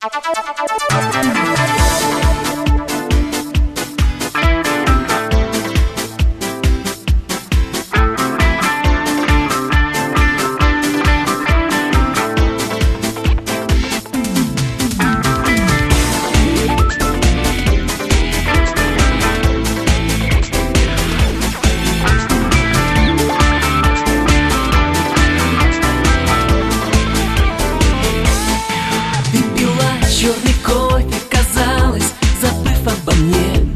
Черный кофе, казалось, забыв обо мне.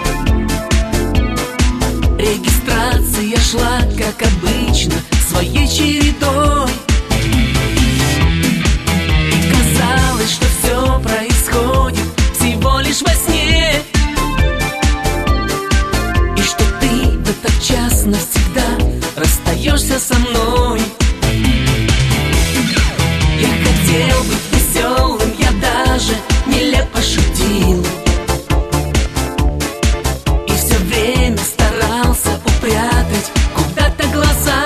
Регистрация шла, как обычно, своей чередой. И казалось, что все происходит всего лишь во сне, и что ты в этот час навсегда расстаешься со мной. Я хотел быть веселым, я даже нелепо шутил, и все время старался упрятать куда-то глаза.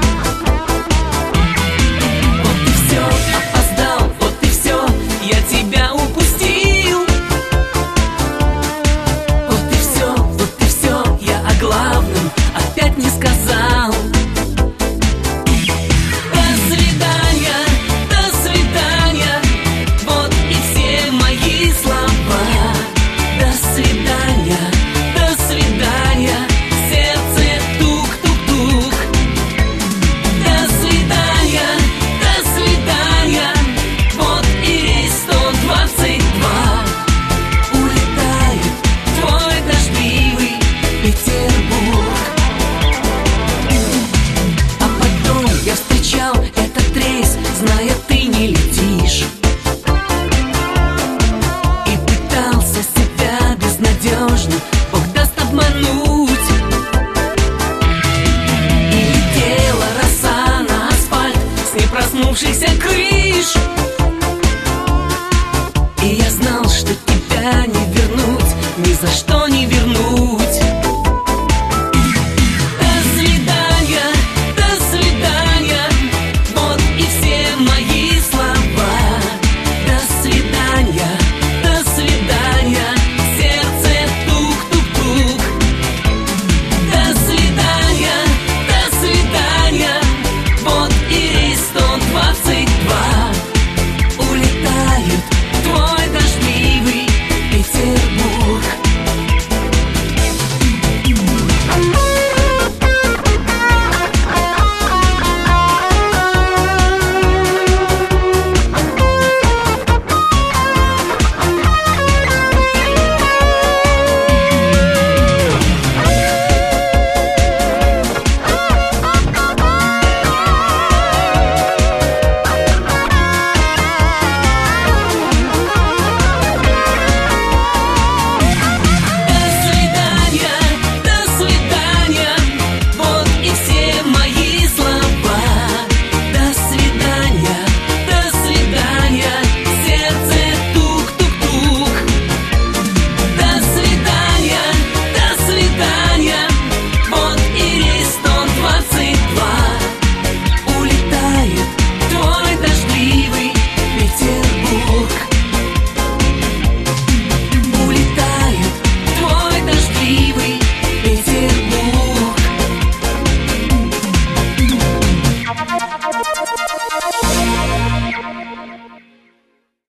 Вот и все, опоздал, вот и все, я тебя упустил. Вот и все, я о главном опять не сказал. Зная, ты не летишь, и пытался себя безнадежно, Бог даст, обмануть. И летела роса на асфальт с непроснувшихся крыш, и я знал, что тебя не вернуть, ни за что не вернуть.